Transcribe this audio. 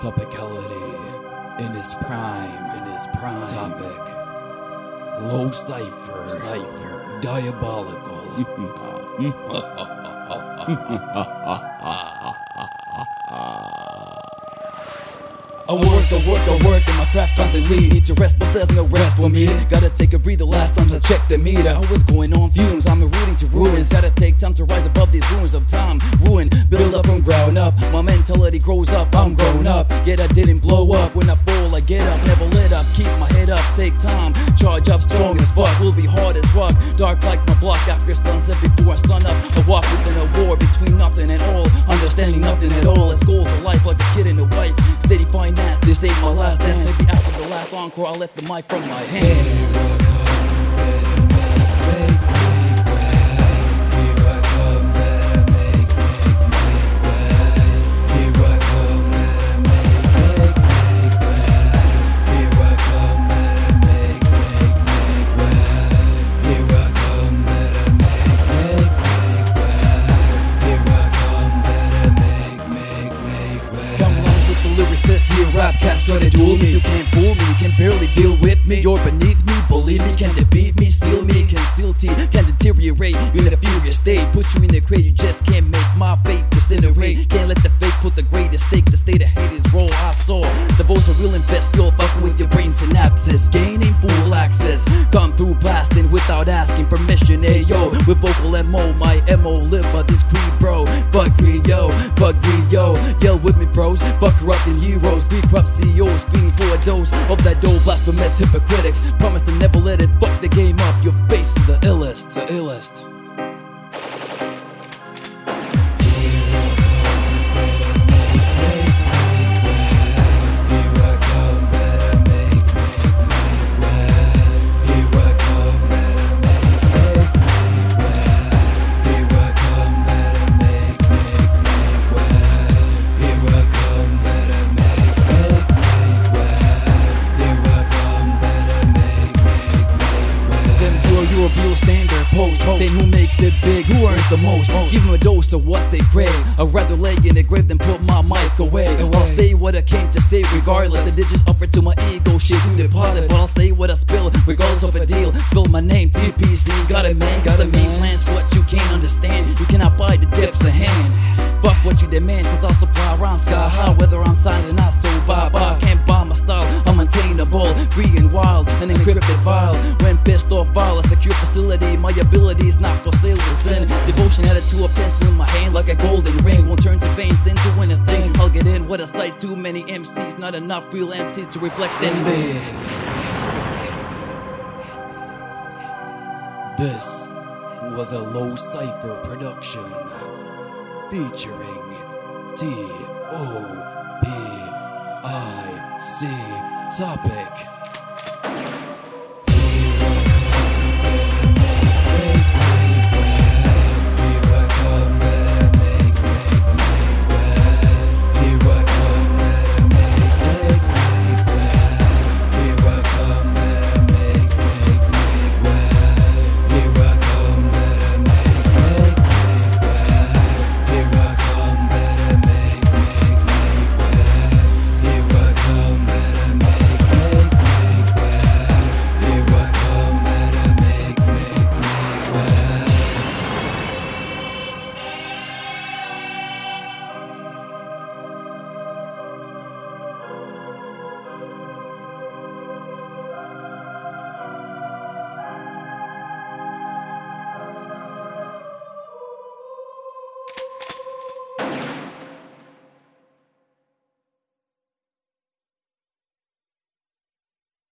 Topicality in its prime. Topic. Low cipher. Diabolical. I work, and my craft constantly need to rest, but there's no rest for me. Gotta take a breather, last time I checked the meter. What's going on fumes, I'm rooting to ruins. Gotta take time to rise above these ruins of time. Ruin, build up from ground up. My mentality grows up, I'm grown up. Yet I didn't blow up, when I fall I get up. Never let up, keep my head up, take time. Charge up, strong as fuck, will be hard as rock. Dark like my block after sunset, before I sun up. I walk within a war between nothing and all. Understanding nothing at all, as goals of life like a kid and a wife. Steady finance, this ain't my last dance. Maybe after the last encore I'll let the mic from my hands. Rap cats try to duel me, you can't fool me, you can barely deal with me. You're beneath me, believe me, can defeat me, seal me, conceal tea, can deteriorate. You're in a furious state, put you in the crate, you just can't make my fate disintegrate. Can't let the fake put the greatest stake, the state of hate is roll. I saw the votes are real invest, you're fucking with your brain synapses, gaining full access. Come through blasting without asking permission, ayo. With vocal MO, my MO live by this creed, bro. Fuck greed, yo, yell with me, bros. Fuck corrupting heroes, be corrupt CEOs, feeding for a dose of that dough. Blasphemous hypocritics, promise to never let it fuck the game up. Your face is the illest. Standard post, saying who makes it big, who earns the most. Give them a dose of what they crave. I'd rather lay in the grave than put my mic away. I'll say what I came to say regardless. The digits offer to my ego, shit who deposit. But I'll say what I spill regardless of a deal. Spill my name, TPC. Got a man, gotta make plans for what you can't understand. You cannot buy the depths of hand. Fuck what you demand, cause I'll supply rhymes sky high. Whether I'm signed or not, so bye-bye. Can't buy my style, I'm untainable. Free and wild, an encrypted file. When pissed off, file a secure facility. My ability is not for sale with sin. Devotion added to a pencil in my hand like a golden ring. Won't turn to veins into anything. I'll get in with a sight, too many MCs. Not enough real MCs to reflect envy. This was a Low Cipher production, featuring TOPIC Topic.